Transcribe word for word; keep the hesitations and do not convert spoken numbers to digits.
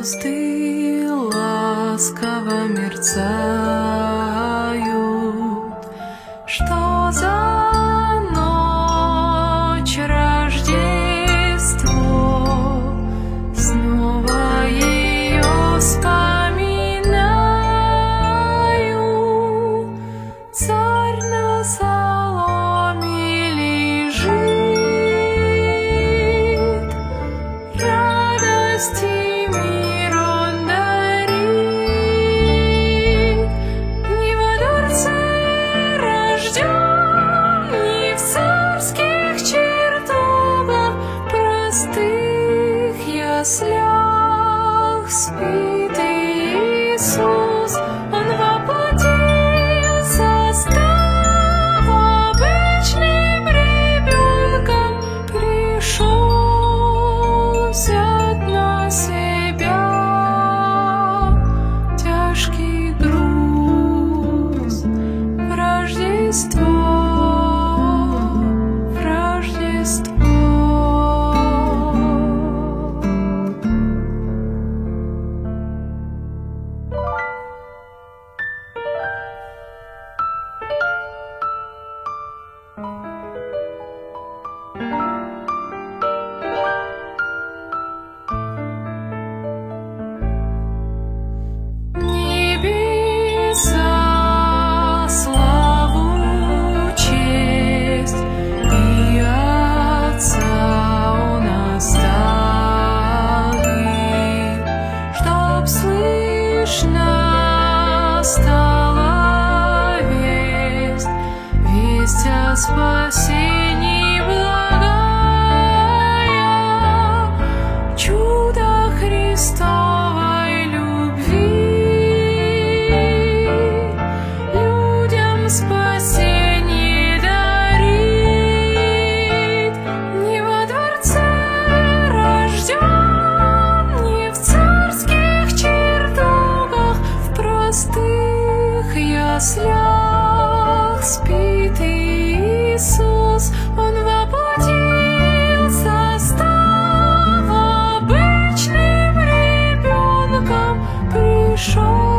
звезды ласково мерцают. Что за ночь Рождество? Снова ее вспоминаю. Царь на соломе лежит, радости мир он дарит. Не во дворце рожден, не в царских чертогах, простых яслях спит Иисус. Он воплотился, став обычным ребенком, пришел взять на себя тяжкий груз в Рождество, в Рождество. Небеса славу, честь и Отца Он оставит, чтоб слышно стала весть, весть о спасении благая, чудо Христовой любви, людям спасение дарит. Не во дворце рожден, не в царских чертогах, в простых яслях спит Иисус. Он воплотился, став обычным ребенком, пришел